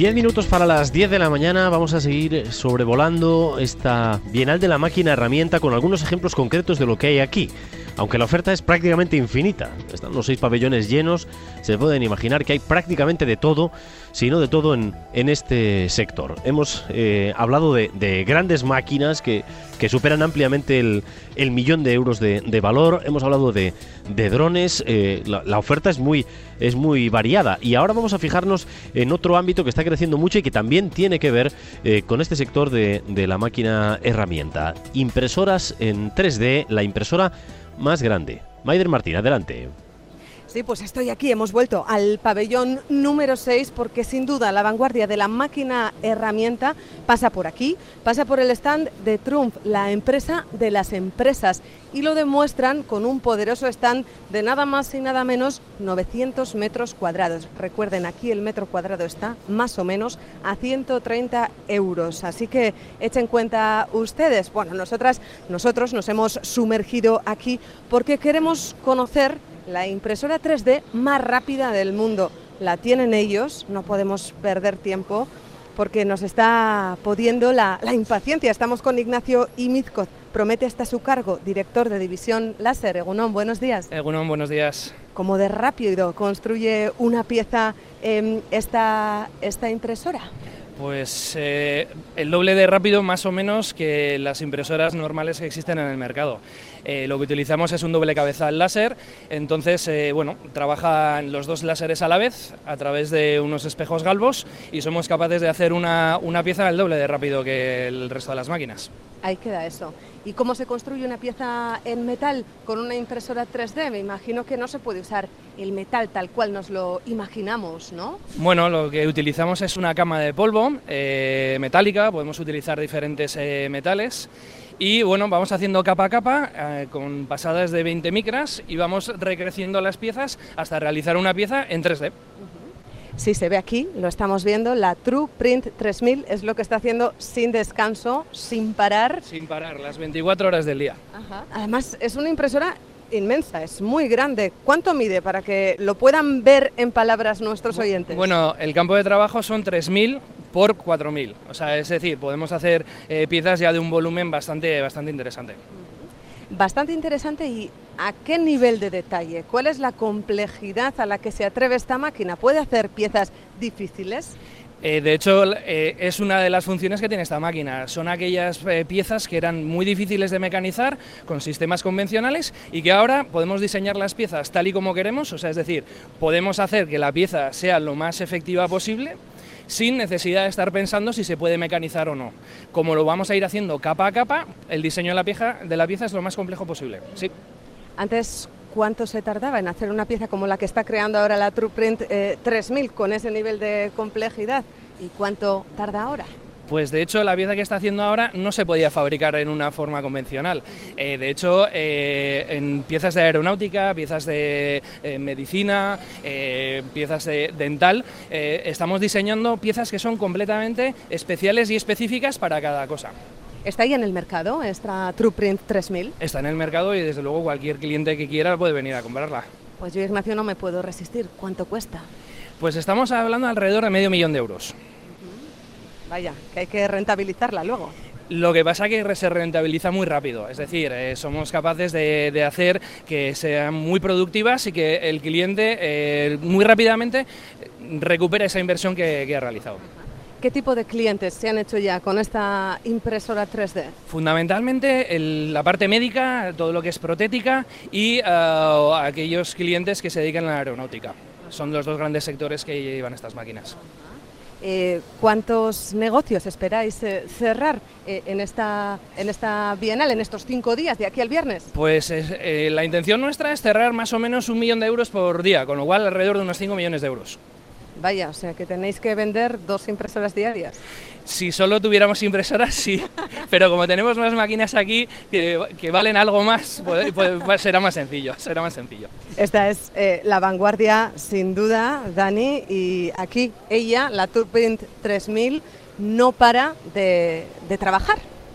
10 minutos para las 10 de la mañana, vamos a seguir sobrevolando esta Bienal de la Máquina Herramienta con algunos ejemplos concretos de lo que hay aquí. Aunque la oferta es prácticamente infinita, están los 6 pabellones llenos, se pueden imaginar que hay prácticamente de todo, si no de todo en este sector. Hemos hablado de grandes máquinas que superan ampliamente el 1.000.000 de euros de valor, hemos hablado de drones, la oferta es muy variada. Y ahora vamos a fijarnos en otro ámbito que está creciendo mucho y que también tiene que ver con este sector de la máquina herramienta. Impresoras en 3D, la impresora más grande. Maider Martín, adelante. Sí, pues estoy aquí, hemos vuelto al pabellón número 6 porque sin duda la vanguardia de la máquina herramienta pasa por aquí, pasa por el stand de Trumpf, la empresa de las empresas, y lo demuestran con un poderoso stand de nada más y nada menos 900 metros cuadrados. Recuerden, aquí el metro cuadrado está más o menos a 130 euros, así que echen cuenta ustedes. Bueno, nosotros nos hemos sumergido aquí porque queremos conocer la impresora 3D más rápida del mundo. La tienen ellos, no podemos perder tiempo porque nos está pudiendo la impaciencia. Estamos con Ignacio Imizkoz, promete hasta su cargo, director de división láser. Egunon, buenos días. Egunon, buenos días. ¿Cómo de rápido construye una pieza esta impresora? Pues el doble de rápido más o menos que las impresoras normales que existen en el mercado. Lo que utilizamos es un doble cabezal láser, entonces trabajan los dos láseres a la vez a través de unos espejos galvos y somos capaces de hacer una pieza el doble de rápido que el resto de las máquinas. Ahí queda eso. ¿Y cómo se construye una pieza en metal con una impresora 3D? Me imagino que no se puede usar el metal tal cual nos lo imaginamos, ¿no? Bueno, lo que utilizamos es una cama de polvo metálica, podemos utilizar diferentes metales y bueno, vamos haciendo capa a capa con pasadas de 20 micras y vamos recreciendo las piezas hasta realizar una pieza en 3D. Sí, se ve aquí, lo estamos viendo, la TruePrint 3000 es lo que está haciendo sin descanso, sin parar. Sin parar, las 24 horas del día. Ajá. Además, es una impresora inmensa, es muy grande. ¿Cuánto mide para que lo puedan ver en palabras nuestros oyentes? Bueno, el campo de trabajo son 3000 por 4000, o sea, es decir, podemos hacer piezas ya de un volumen bastante interesante. Bastante interesante. ¿Y a qué nivel de detalle? ¿Cuál es la complejidad a la que se atreve esta máquina? ¿Puede hacer piezas difíciles? De hecho, es una de las funciones que tiene esta máquina. Son aquellas piezas que eran muy difíciles de mecanizar con sistemas convencionales y que ahora podemos diseñar las piezas tal y como queremos, o sea, es decir, podemos hacer que la pieza sea lo más efectiva posible sin necesidad de estar pensando si se puede mecanizar o no. Como lo vamos a ir haciendo capa a capa, el diseño de la pieza es lo más complejo posible. Sí. Antes, ¿cuánto se tardaba en hacer una pieza como la que está creando ahora la TruePrint 3000 con ese nivel de complejidad? ¿Y cuánto tarda ahora? Pues de hecho la pieza que está haciendo ahora no se podía fabricar en una forma convencional. De hecho, en piezas de aeronáutica, piezas de medicina, piezas de dental, estamos diseñando piezas que son completamente especiales y específicas para cada cosa. ¿Está ahí en el mercado esta TruePrint 3000? Está en el mercado y desde luego cualquier cliente que quiera puede venir a comprarla. Pues yo, Ignacio, no me puedo resistir. ¿Cuánto cuesta? Pues estamos hablando alrededor de 500.000 euros. Vaya, que hay que rentabilizarla luego. Lo que pasa es que se rentabiliza muy rápido, es decir, somos capaces de hacer que sean muy productivas y que el cliente muy rápidamente recupere esa inversión que ha realizado. ¿Qué tipo de clientes se han hecho ya con esta impresora 3D? Fundamentalmente la parte médica, todo lo que es protética y aquellos clientes que se dedican a la aeronáutica. Son los dos grandes sectores que llevan estas máquinas. ¿Cuántos negocios esperáis cerrar en esta bienal, en estos 5 días, de aquí al viernes? Pues la intención nuestra es cerrar más o menos 1 millón de euros por día, con lo cual alrededor de unos 5 millones de euros. Vaya, o sea que tenéis que vender 2 impresoras diarias. Si solo tuviéramos impresoras, sí, pero como tenemos más máquinas aquí que valen algo más, pues será más sencillo. Esta es la vanguardia, sin duda, Dani, y aquí ella, la TruePrint 3000, no para de trabajar.